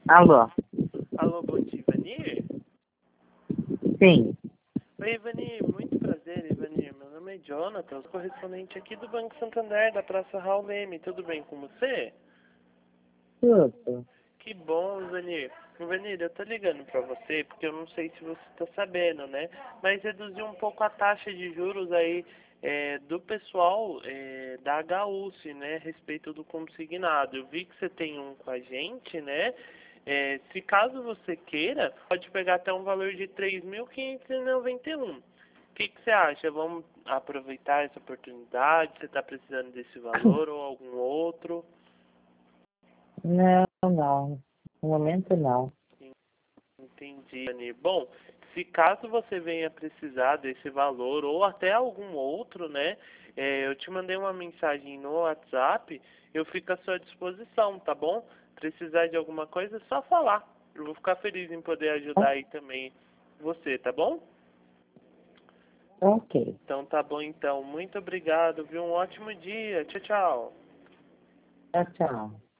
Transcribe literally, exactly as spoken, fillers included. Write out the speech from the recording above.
Alô? Alô, bom dia, Ivanir? Sim. Oi, Ivanir, muito prazer, Ivanir. Meu nome é Jonathan, sou correspondente aqui do Banco Santander, da Praça Raul Leme. Tudo bem com você? Tudo. Que bom, Ivanir. Ivanir, eu tô ligando pra você porque eu não sei se você tá sabendo, né? Mas reduziu um pouco a taxa de juros aí é, do pessoal é, da H U S, né? A respeito do consignado. Eu vi que você tem um com a gente, né? É, se caso você queira, pode pegar até um valor de três mil quinhentos e noventa e um. O que, que você acha? Vamos aproveitar essa oportunidade? Você está precisando desse valor ou algum outro? Não, não. No momento, não. Entendi, Anny. Bom, se caso você venha precisar desse valor ou até algum outro, né? é, eu te mandei uma mensagem no WhatsApp, eu fico à sua disposição, tá bom? Precisar de alguma coisa, é só falar. Eu vou ficar feliz em poder ajudar aí também você, tá bom? Ok. Então tá bom então. Muito obrigado, viu? Um ótimo dia. Tchau, tchau. Tchau, tchau.